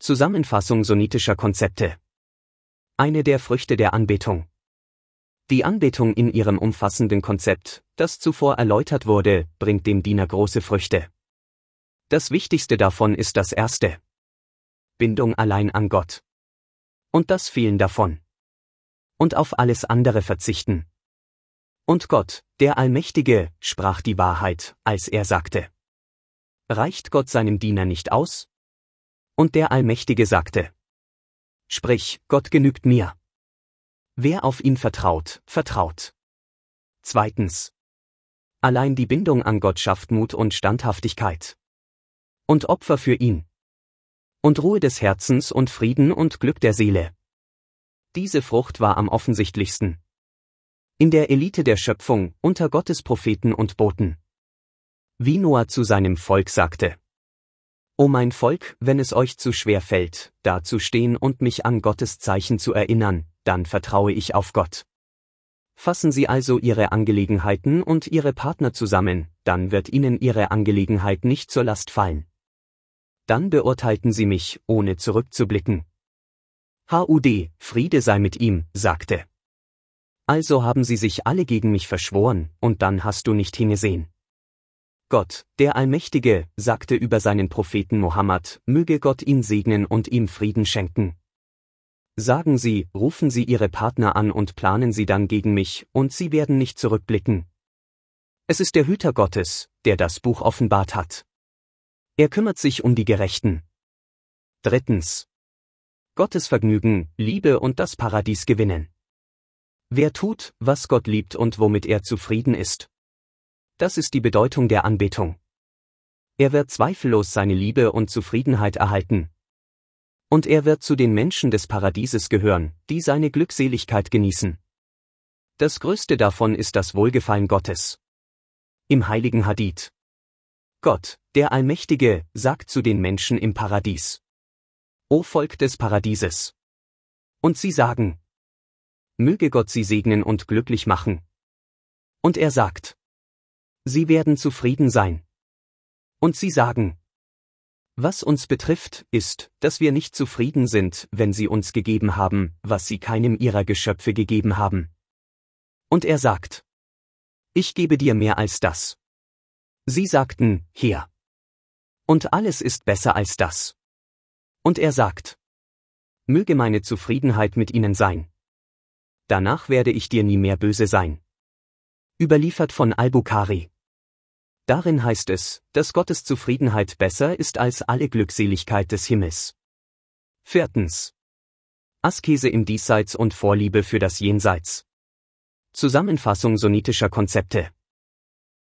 Zusammenfassung sunnitischer Konzepte. Eine der Früchte der Anbetung. Die Anbetung in ihrem umfassenden Konzept, das zuvor erläutert wurde, bringt dem Diener große Früchte. Das wichtigste davon ist das erste: Bindung allein an Gott. Und das Fehlen davon. Und auf alles andere verzichten. Und Gott, der Allmächtige, sprach die Wahrheit, als er sagte: Reicht Gott seinem Diener nicht aus? Und der Allmächtige sagte: Sprich, Gott genügt mir. Wer auf ihn vertraut, vertraut. Zweitens: Allein die Bindung an Gott schafft Mut und Standhaftigkeit. Und Opfer für ihn. Und Ruhe des Herzens und Frieden und Glück der Seele. Diese Frucht war am offensichtlichsten in der Elite der Schöpfung, unter Gottes Propheten und Boten. Wie Noah zu seinem Volk sagte: O mein Volk, wenn es euch zu schwer fällt, da zu stehen und mich an Gottes Zeichen zu erinnern, dann vertraue ich auf Gott. Fassen Sie also Ihre Angelegenheiten und Ihre Partner zusammen, dann wird Ihnen Ihre Angelegenheit nicht zur Last fallen. Dann beurteilten sie mich, ohne zurückzublicken. HUD, Friede sei mit ihm, sagte. Also haben sie sich alle gegen mich verschworen, und dann hast du nicht hingesehen. Gott, der Allmächtige, sagte über seinen Propheten Mohammed, möge Gott ihn segnen und ihm Frieden schenken. Sagen Sie, rufen Sie Ihre Partner an und planen Sie dann gegen mich, und Sie werden nicht zurückblicken. Es ist der Hüter Gottes, der das Buch offenbart hat. Er kümmert sich um die Gerechten. Drittens: Gottes Vergnügen, Liebe und das Paradies gewinnen. Wer tut, was Gott liebt und womit er zufrieden ist. Das ist die Bedeutung der Anbetung. Er wird zweifellos seine Liebe und Zufriedenheit erhalten. Und er wird zu den Menschen des Paradieses gehören, die seine Glückseligkeit genießen. Das größte davon ist das Wohlgefallen Gottes. Im heiligen Hadith: Gott, der Allmächtige, sagt zu den Menschen im Paradies: O Volk des Paradieses! Und sie sagen: Möge Gott sie segnen und glücklich machen. Und er sagt: Sie werden zufrieden sein. Und sie sagen: Was uns betrifft, ist, dass wir nicht zufrieden sind, wenn sie uns gegeben haben, was sie keinem ihrer Geschöpfe gegeben haben. Und er sagt: Ich gebe dir mehr als das. Sie sagten: Her. Und alles ist besser als das. Und er sagt: Möge meine Zufriedenheit mit ihnen sein. Danach werde ich dir nie mehr böse sein. Überliefert von Al-Bukhari. Darin heißt es, dass Gottes Zufriedenheit besser ist als alle Glückseligkeit des Himmels. Viertens: Askese im Diesseits und Vorliebe für das Jenseits. Zusammenfassung sunnitischer Konzepte.